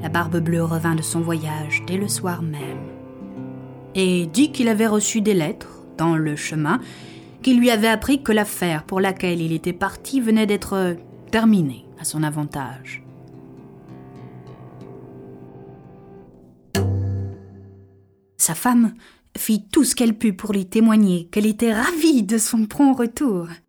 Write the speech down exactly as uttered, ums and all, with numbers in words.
La Barbe-Bleue revint de son voyage dès le soir même et dit qu'il avait reçu des lettres, dans le chemin, qui lui avaient appris que l'affaire pour laquelle il était parti venait d'être terminée à son avantage. Sa femme fit tout ce qu'elle put pour lui témoigner qu'elle était ravie de son prompt retour.